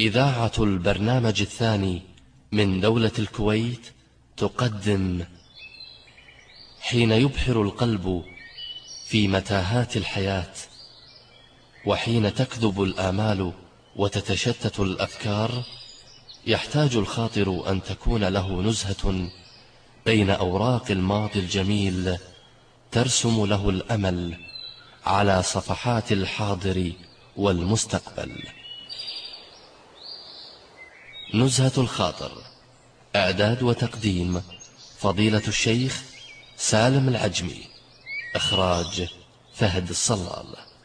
إذاعة البرنامج الثاني من دولة الكويت تقدم حين يبحر القلب في متاهات الحياة، وحين تكذب الآمال وتتشتت الأفكار، يحتاج الخاطر أن تكون له نزهة بين أوراق الماضي الجميل ترسم له الأمل على صفحات الحاضر والمستقبل. نزهة الخاطر، إعداد وتقديم فضيلة الشيخ سالم العجمي، إخراج فهد الصلال.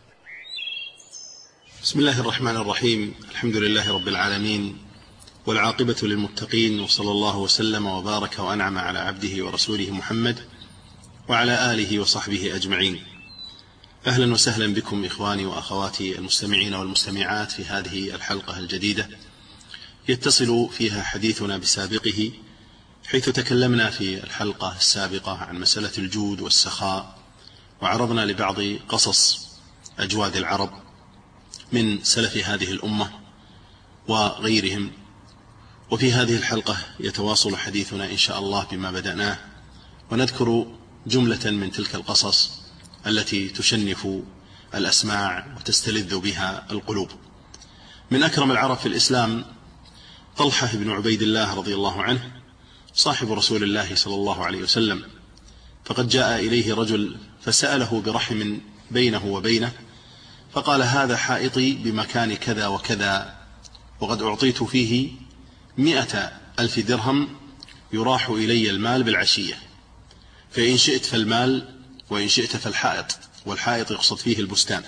بسم الله الرحمن الرحيم. الحمد لله رب العالمين، والعاقبة للمتقين، وصلى الله وسلم وبارك وأنعم على عبده ورسوله محمد وعلى آله وصحبه أجمعين. أهلا وسهلا بكم إخواني وأخواتي المستمعين والمستمعات في هذه الحلقة الجديدة يتصل فيها حديثنا بسابقه، حيث تكلمنا في الحلقة السابقة عن مسألة الجود والسخاء، وعرضنا لبعض قصص أجواد العرب من سلف هذه الأمة وغيرهم. وفي هذه الحلقة يتواصل حديثنا إن شاء الله بما بدأناه، ونذكر جملة من تلك القصص التي تشنف الأسماع وتستلذ بها القلوب. من أكرم العرب في الإسلام طلحة بن عبيد الله رضي الله عنه، صاحب رسول الله صلى الله عليه وسلم، فقد جاء إليه رجل فسأله برحم بينه وبينه، فقال: هذا حائطي بمكان كذا وكذا، وقد أعطيت فيه 100,000 درهم، يراح إلي المال بالعشية، فإن شئت فالمال وإن شئت فالحائط، والحائط يقصد فيه البستان.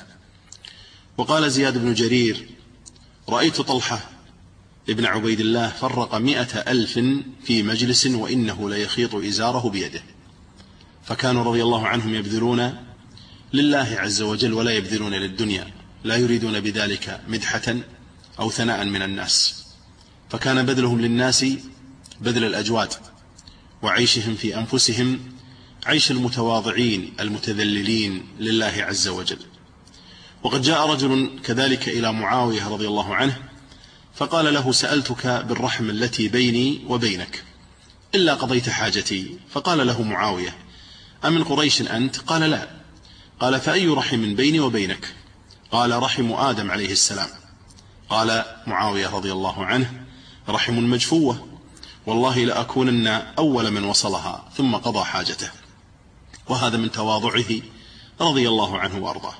وقال زياد بن جرير: رأيت طلحة ابن عبيد الله فرق 100,000 في مجلس وإنه ليخيط إزاره بيده. فكانوا رضي الله عنهم يبذلون لله عز وجل ولا يبذلون للدنيا، لا يريدون بذلك مدحة أو ثناء من الناس، فكان بذلهم للناس بذل الأجواد، وعيشهم في أنفسهم عيش المتواضعين المتذللين لله عز وجل. وقد جاء رجل كذلك إلى معاوية رضي الله عنه فقال له: سألتك بالرحم التي بيني وبينك إلا قضيت حاجتي. فقال له معاوية: أمن قريش أنت؟ قال: لا. قال: فأي رحم بيني وبينك؟ قال: رحم آدم عليه السلام. قال معاوية رضي الله عنه: رحم مجفوة، والله لأكونن أول من وصلها. ثم قضى حاجته. وهذا من تواضعه رضي الله عنه وأرضاه.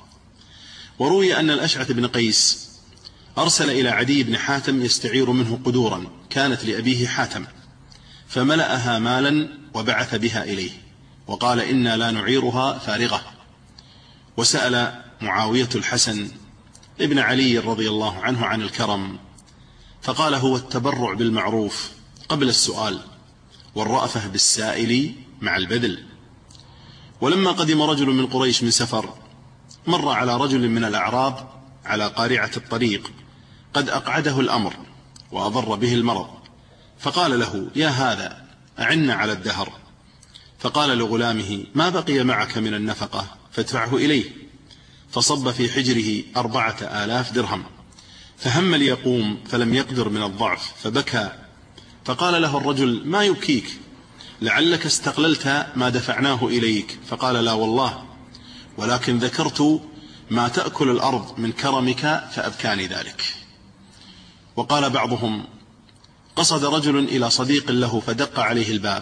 وروي أن الأشعث بن قيس أرسل إلى عدي بن حاتم يستعير منه قدورا كانت لأبيه حاتم، فملأها مالا وبعث بها إليه، وقال: إنا لا نعيرها فارغة. وسأل معاوية الحسن ابن علي رضي الله عنه عن الكرم، فقال: هو التبرع بالمعروف قبل السؤال، والرأفة بالسائل مع البذل. ولما قدم رجل من قريش من سفر، مر على رجل من الأعراب على قارعة الطريق قد أقعده الأمر وأضر به المرض، فقال له: يا هذا أعنا على الدهر. فقال لغلامه: ما بقي معك من النفقة فادفعه إليه. فصب في حجره 4,000 درهم، فهم ليقوم فلم يقدر من الضعف فبكى. فقال له الرجل: ما يبكيك؟ لعلك استقللت ما دفعناه إليك. فقال: لا والله، ولكن ذكرت ما تأكل الأرض من كرمك فأبكاني ذلك. وقال بعضهم: قصد رجل إلى صديق له فدق عليه الباب،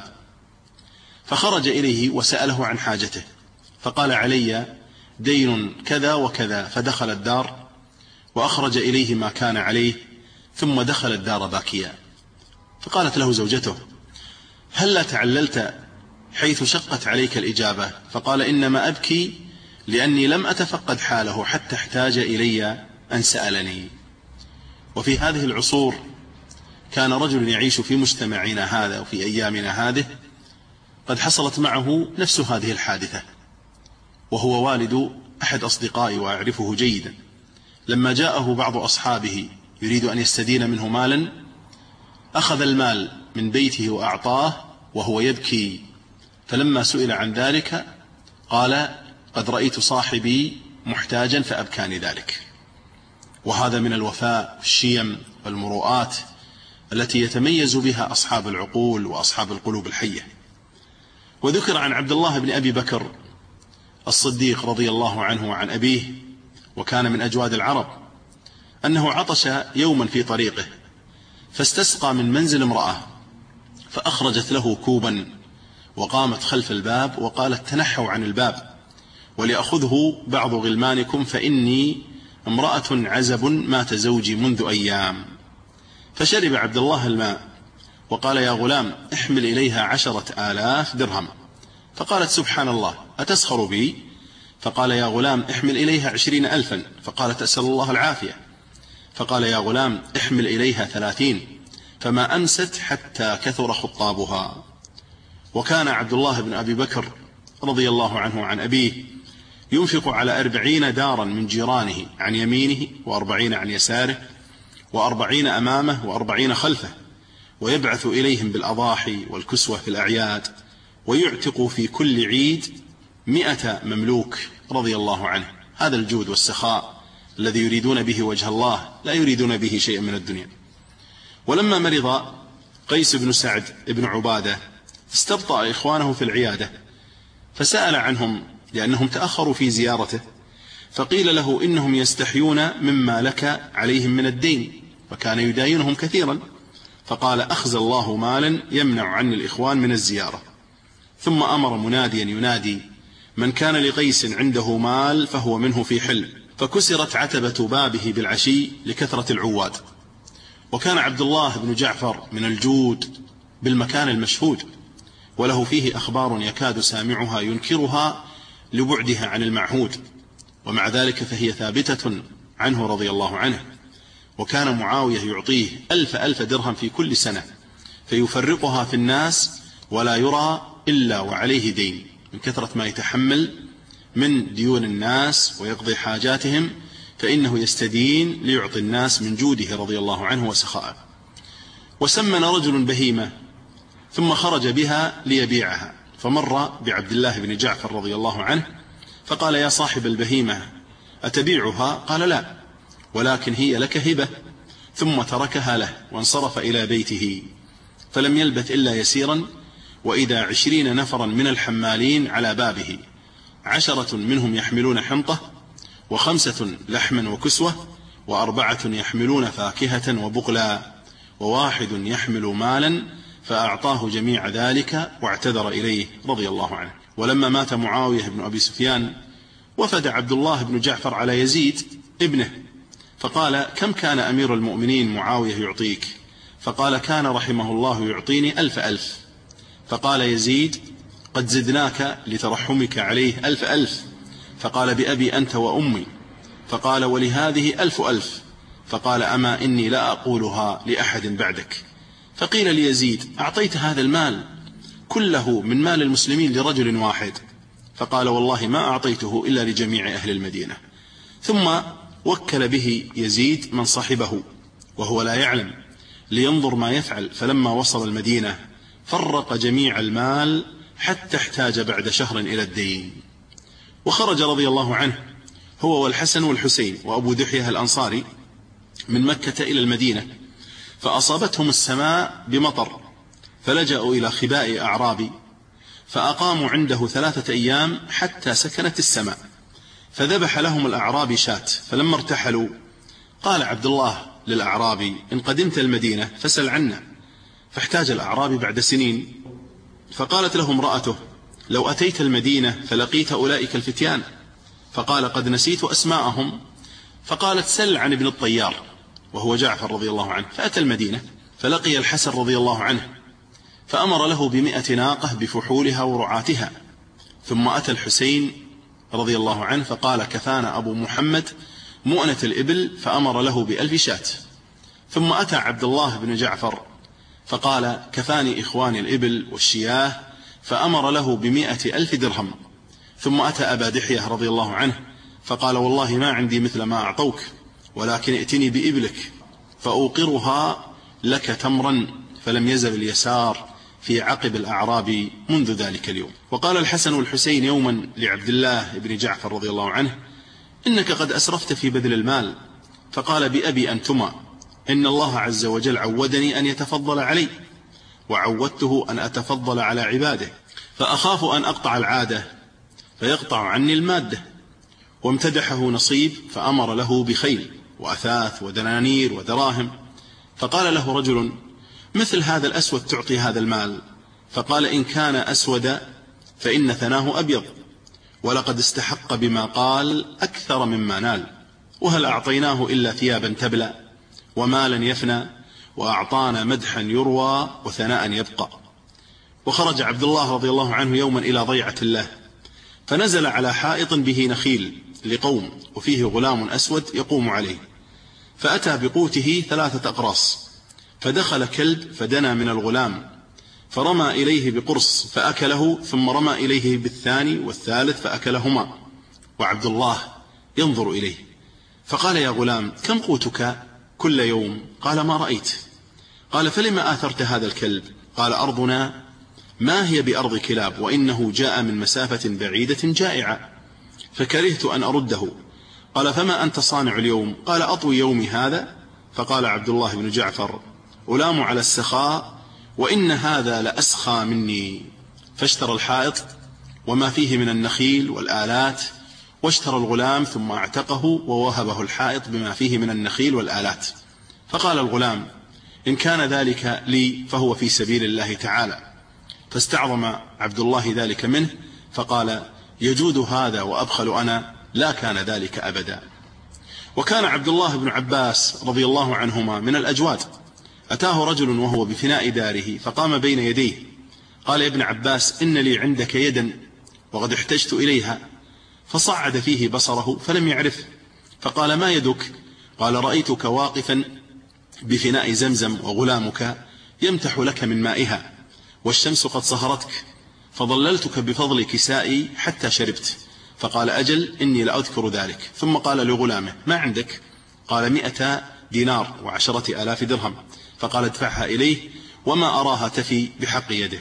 فخرج إليه وسأله عن حاجته، فقال: علي دين كذا وكذا. فدخل الدار وأخرج إليه ما كان عليه، ثم دخل الدار باكيا. فقالت له زوجته: هل تعللت حيث شقت عليك الإجابة؟ فقال: إنما أبكي لأني لم أتفقد حاله حتى احتاج إلي أن سألني. وفي هذه العصور كان رجل يعيش في مجتمعنا هذا وفي أيامنا هذه قد حصلت معه نفس هذه الحادثة، وهو والد أحد أصدقائي وأعرفه جيدا. لما جاءه بعض أصحابه يريد أن يستدين منه مالا، أخذ المال من بيته وأعطاه وهو يبكي. فلما سئل عن ذلك قال: قد رأيت صاحبي محتاجا فأبكاني ذلك. وهذا من الوفاء والشيم والمروءات التي يتميز بها أصحاب العقول وأصحاب القلوب الحية. وذكر عن عبد الله بن أبي بكر الصديق رضي الله عنه وعن أبيه، وكان من أجواد العرب، أنه عطش يوما في طريقه فاستسقى من منزل امرأة، فأخرجت له كوبا وقامت خلف الباب وقالت: تنحوا عن الباب وليأخذه بعض غلمانكم فإني امرأة عزب مات زوجي منذ أيام. فشرب عبد الله الماء وقال: يا غلام احمل إليها 10,000 درهم. فقالت: سبحان الله أتسخر بي؟ فقال: يا غلام احمل إليها 20,000. فقالت: أسأل الله العافية. فقال: يا غلام احمل إليها 30. فما أمست حتى كثر خطابها. وكان عبد الله بن أبي بكر رضي الله عنه عن أبيه ينفق على 40 دارا من جيرانه عن يمينه، و40 عن يساره، و40 أمامه، و40 خلفه، ويبعث إليهم بالأضاحي والكسوة في الأعياد، ويعتق في كل عيد 100 مملوك رضي الله عنه. هذا الجود والسخاء الذي يريدون به وجه الله، لا يريدون به شيئا من الدنيا. ولما مرض قيس بن سعد بن عبادة استبطأ إخوانه في العيادة، فسأل عنهم لأنهم تأخروا في زيارته، فقيل له: إنهم يستحيون مما لك عليهم من الدين، وكان يداينهم كثيرا. فقال: أخزى الله مالا يمنع عني الإخوان من الزيارة. ثم أمر مناديا ينادي: من كان لقيس عنده مال فهو منه في حل. فكسرت عتبة بابه بالعشي لكثرة العواد. وكان عبد الله بن جعفر من الجود بالمكان المشهود، وله فيه أخبار يكاد سامعها ينكرها لبعدها عن المعهود، ومع ذلك فهي ثابتة عنه رضي الله عنه. وكان معاوية يعطيه 1,000 درهم في كل سنة، فيفرقها في الناس ولا يرى إلا وعليه دين، من كثرة ما يتحمل من ديون الناس ويقضي حاجاتهم، فإنه يستدين ليعطي الناس من جوده رضي الله عنه وسخائه. وسمن رجل بهيمة ثم خرج بها ليبيعها، فمر بعبد الله بن جعفر رضي الله عنه فقال: يا صاحب البهيمة أتبيعها؟ قال: لا، ولكن هي لك هبة. ثم تركها له وانصرف إلى بيته. فلم يلبث إلا يسيرا وإذا 20 نفرا من الحمالين على بابه، 10 منهم يحملون حنطة، و5 لحما وكسوة، و4 يحملون فاكهة وبقلا، و1 يحمل مالا، فأعطاه جميع ذلك واعتذر إليه رضي الله عنه. ولما مات معاوية بن أبي سفيان وفد عبد الله بن جعفر على يزيد ابنه، فقال: كم كان أمير المؤمنين معاوية يعطيك؟ فقال: كان رحمه الله يعطيني 1,000. فقال يزيد: قد زدناك لترحمك عليه 1,000. فقال: بأبي أنت وأمي. فقال: ولهذه 1,000. فقال: أما إني لا أقولها لأحد بعدك. فقيل ليزيد: أعطيت هذا المال كله من مال المسلمين لرجل واحد؟ فقال: والله ما أعطيته إلا لجميع أهل المدينة. ثم وكل به يزيد من صحبه وهو لا يعلم لينظر ما يفعل. فلما وصل المدينة فرق جميع المال حتى احتاج بعد شهر إلى الدين. وخرج رضي الله عنه هو والحسن والحسين وأبو دحية الأنصاري من مكة إلى المدينة، فأصابتهم السماء بمطر، فلجأوا إلى خباء أعرابي، فأقاموا عنده 3 أيام حتى سكنت السماء، فذبح لهم الأعرابي شاة. فلما ارتحلوا قال عبد الله للأعرابي: إن قدمت المدينة فسل عنا. فاحتاج الأعرابي بعد سنين، فقالت له امرأته: لو أتيت المدينة فلقيت أولئك الفتيان. فقال: قد نسيت أسماءهم. فقالت: سل عن ابن الطيار وهو جعفر رضي الله عنه. فأتى المدينة فلقي الحسن رضي الله عنه، فأمر له ب100 ناقة بفحولها ورعاتها. ثم أتى الحسين رضي الله عنه فقال: كفانا أبو محمد مؤنة الإبل، فأمر له ب1000 شاة. ثم أتى عبد الله بن جعفر فقال: كفاني إخواني الإبل والشياه، فأمر له ب100,000 درهم. ثم أتى أبا دحية رضي الله عنه فقال: والله ما عندي مثل ما أعطوك، ولكن ائتني بإبلك فأوقرها لك تمرا. فلم يزل اليسار في عقب الأعراب منذ ذلك اليوم. وقال الحسن والحسين يوما لعبد الله بن جعفر رضي الله عنه: إنك قد أسرفت في بذل المال. فقال: بأبي أنتما، إن الله عز وجل عودني أن يتفضل علي، وعودته أن أتفضل على عباده، فأخاف أن أقطع العادة فيقطع عني المادة. وامتدحه نصيب فأمر له بخيل وأثاث ودنانير ودراهم. فقال له رجل: مثل هذا الأسود تعطي هذا المال؟ فقال: إن كان أسود فإن ثناه أبيض، ولقد استحق بما قال أكثر مما نال، وهل أعطيناه إلا ثيابا تبلى ومالا يفنى، وأعطانا مدحا يروى وثناء يبقى. وخرج عبد الله رضي الله عنه يوما إلى ضيعة الله، فنزل على حائط به نخيل لقوم وفيه غلام أسود يقوم عليه، فأتى بقوته 3 أقراص، فدخل كلب فدنا من الغلام فرمى إليه بقرص فأكله، ثم رمى إليه بالثاني والثالث فأكلهما، وعبد الله ينظر إليه. فقال: يا غلام، كم قوتك كل يوم؟ قال: ما رأيت. قال: فلما آثرت هذا الكلب؟ قال: أرضنا ما هي بأرض كلاب، وإنه جاء من مسافة بعيدة جائعة فكرهت أن أرده. قال: فما أنت صانع اليوم؟ قال: أطوي يومي هذا. فقال عبد الله بن جعفر: ألام على السخاء، وإن هذا لأسخى مني. فاشترى الحائط وما فيه من النخيل والآلات، واشترى الغلام ثم اعتقه ووهبه الحائط بما فيه من النخيل والآلات. فقال الغلام: إن كان ذلك لي فهو في سبيل الله تعالى. فاستعظم عبد الله ذلك منه فقال: يجود هذا وأبخل أنا؟ لا كان ذلك أبدا. وكان عبد الله بن عباس رضي الله عنهما من الأجواد. أتاه رجل وهو بفناء داره فقام بين يديه، قال: يا ابن عباس، إن لي عندك يدا وقد احتجت إليها. فصعد فيه بصره فلم يعرفه، فقال: ما يدك؟ قال: رأيتك واقفا بفناء زمزم وغلامك يمتح لك من مائها، والشمس قد صهرتك، فضللتك بفضل كسائي حتى شربت. فقال: أجل، إني لأذكر ذلك. ثم قال لغلامه: ما عندك؟ قال: 100 دينار و10,000 درهم. فقال: ادفعها إليه، وما أراها تفي بحق يده.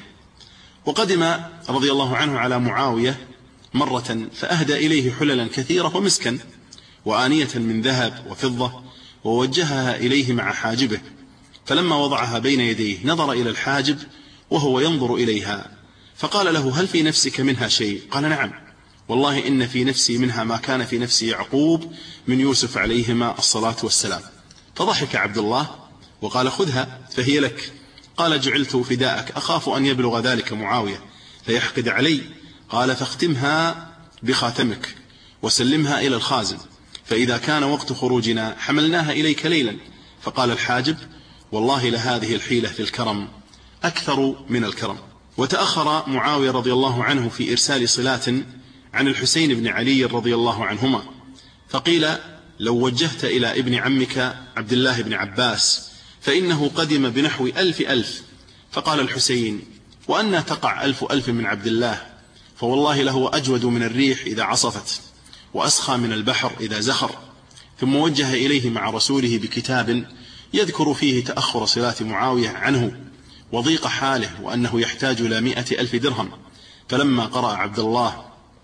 وقدم رضي الله عنه على معاوية مرة فأهدى إليه حللا كثيرة ومسكا وآنية من ذهب وفضة، ووجهها إليه مع حاجبه، فلما وضعها بين يديه نظر إلى الحاجب وهو ينظر إليها، فقال له: هل في نفسك منها شيء؟ قال: نعم، والله إن في نفسي منها ما كان في نفس يعقوب من يوسف عليهما الصلاة والسلام. فضحك عبد الله وقال: خذها فهي لك. قال: جعلت فداءك، أخاف أن يبلغ ذلك معاوية فيحقد علي. قال: فاختمها بخاتمك وسلمها إلى الخازن، فإذا كان وقت خروجنا حملناها إليك ليلا. فقال الحاجب: والله لهذه الحيلة في الكرم أكثر من الكرم. وتأخر معاوية رضي الله عنه في إرسال صلات عن الحسين بن علي رضي الله عنهما، فقيل: لو وجهت إلى ابن عمك عبد الله بن عباس فإنه قدم بنحو 1000. فقال الحسين: وأن تقع 1000 من عبد الله؟ فوالله له أجود من الريح إذا عصفت، وأسخى من البحر إذا زخر. ثم وجه إليه مع رسوله بكتاب يذكر فيه تأخر صلات معاوية عنه وضيق حاله، وأنه يحتاج إلى 100,000 درهم. فلما قرأ عبد الله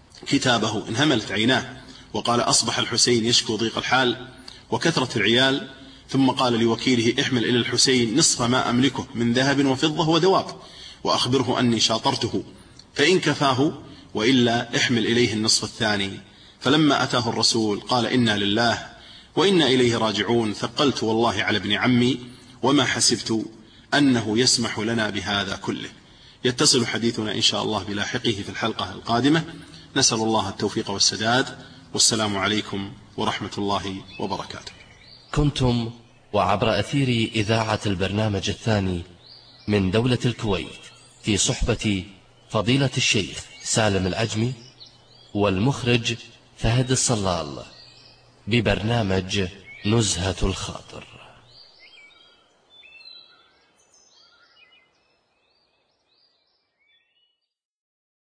كتابه انهملت عيناه، وقال: أصبح الحسين يشكو ضيق الحال وكثرة العيال. ثم قال لوكيله: احمل إلى الحسين نصف ما أملكه من ذهب وفضة ودواب، وأخبره أني شاطرته، فإن كفاه، وإلا احمل إليه النصف الثاني. فلما أتاه الرسول قال: إنا لله وإنا إليه راجعون، ثقلت والله على ابن عمي، وما حسبت أنه يسمح لنا بهذا كله. يتصل حديثنا إن شاء الله بلاحقه في الحلقة القادمة. نسأل الله التوفيق والسداد، والسلام عليكم ورحمة الله وبركاته. كنتم وعبر أثير إذاعة البرنامج الثاني من دولة الكويت في صحبة فضيلة الشيخ سالم العجمي والمخرج فهد الصلال ببرنامج نزهة الخاطر.